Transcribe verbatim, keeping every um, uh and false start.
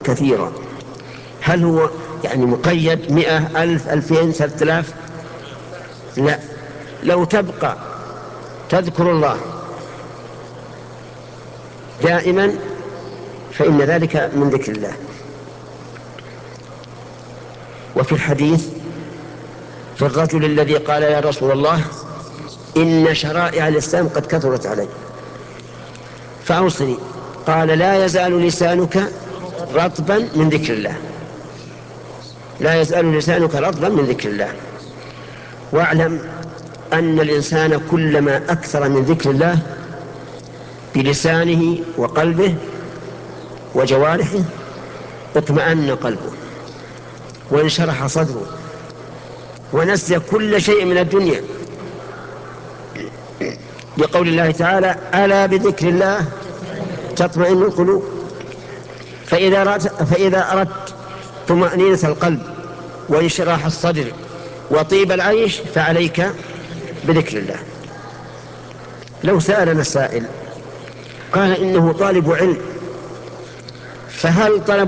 كثيرا. هل هو يعني مقيد مئة ألف ألفين ثلاثة آلاف؟ لا، لو تبقى تذكر الله دائما فإن ذلك من ذكر الله. وفي الحديث في الرجل الذي قال يا رسول الله إن شرائع الإسلام قد كثرت علي فأوصني، قال لا يزال لسانك رطبا من ذكر الله، لا يزال لسانك رطبا من ذكر الله. واعلم أن الإنسان كلما أكثر من ذكر الله بلسانه وقلبه وجوارحه اطمأن قلبه وانشرح صدره ونسي كل شيء من الدنيا، لقول الله تعالى ألا بذكر الله تطمئن القلوب. فإذا أردت, فإذا أردت طمأنينة القلب وانشراح الصدر وطيب العيش فعليك بذكر الله. لو سألنا السائل قال إنه طالب علم، فهل طلب